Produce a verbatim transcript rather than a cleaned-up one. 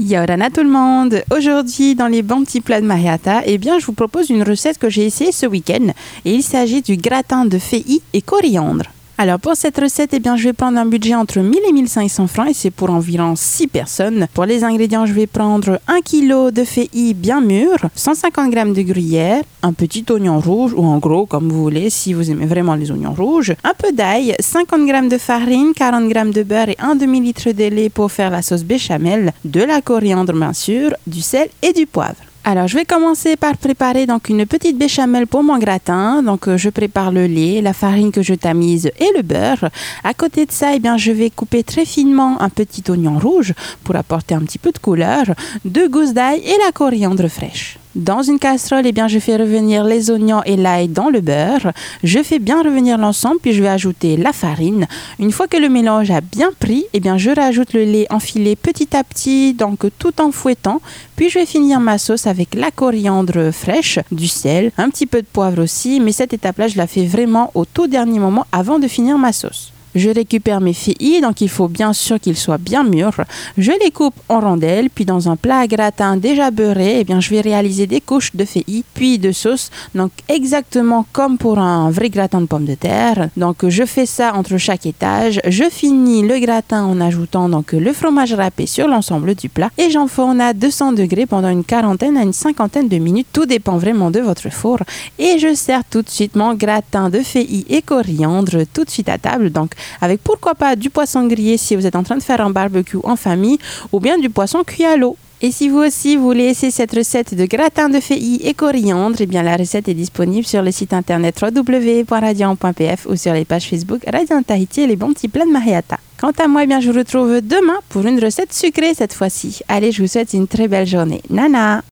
Yorana tout le monde. Aujourd'hui, dans les bons petits plats de Mariata, eh bien, je vous propose une recette que j'ai essayée ce week-end. Et il s'agit du gratin de feuilles et coriandre. Alors pour cette recette, eh bien, je vais prendre un budget entre mille et mille cinq cents francs et c'est pour environ six personnes. Pour les ingrédients, je vais prendre un kilo de feuilles bien mûres, cent cinquante grammes de gruyère, un petit oignon rouge ou en gros comme vous voulez si vous aimez vraiment les oignons rouges, un peu d'ail, cinquante grammes de farine, quarante grammes de beurre et un demi-litre de lait pour faire la sauce béchamel, de la coriandre bien sûr, du sel et du poivre. Alors, je vais commencer par préparer donc une petite béchamel pour mon gratin. Donc, euh, je prépare le lait, la farine que je tamise et le beurre. À côté de ça, eh bien, je vais couper très finement un petit oignon rouge pour apporter un petit peu de couleur, deux gousses d'ail et la coriandre fraîche. Dans une casserole, eh bien, je fais revenir les oignons et l'ail dans le beurre. Je fais bien revenir l'ensemble, puis je vais ajouter la farine. Une fois que le mélange a bien pris, eh bien, je rajoute le lait enfilé petit à petit, donc tout en fouettant. Puis je vais finir ma sauce avec la coriandre fraîche, du sel, un petit peu de poivre aussi, mais cette étape-là, je la fais vraiment au tout dernier moment avant de finir ma sauce. Je récupère mes feuilles, donc il faut bien sûr qu'ils soient bien mûrs. Je les coupe en rondelles, puis dans un plat à gratin déjà beurré, eh bien, je vais réaliser des couches de feuilles, puis de sauce, donc exactement comme pour un vrai gratin de pommes de terre. Donc je fais ça entre chaque étage. Je finis le gratin en ajoutant donc le fromage râpé sur l'ensemble du plat et j'enfourne à deux cents degrés pendant une quarantaine à une cinquantaine de minutes. Tout dépend vraiment de votre four. Et je sers tout de suite mon gratin de feuilles et coriandre tout de suite à table. Donc avec pourquoi pas du poisson grillé si vous êtes en train de faire un barbecue en famille ou bien du poisson cuit à l'eau. Et si vous aussi voulez essayer cette recette de gratin de feuilles et coriandre, eh bien la recette est disponible sur le site internet w w w point radiant point p f ou sur les pages Facebook Radiant Tahiti et les bons petits plats de Mariata. Quant à moi, eh bien, je vous retrouve demain pour une recette sucrée cette fois-ci. Allez, je vous souhaite une très belle journée. Nana!